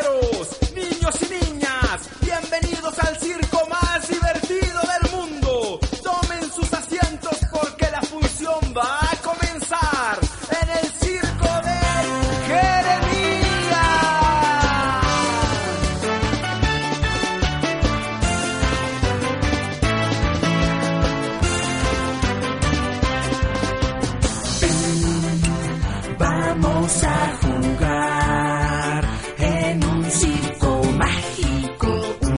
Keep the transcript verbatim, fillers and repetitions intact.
caballeros, niños y niñas, bienvenidos al circo más divertido del mundo. Tomen sus asientos porque la función va a comenzar en el circo de Jeremías. Vamos a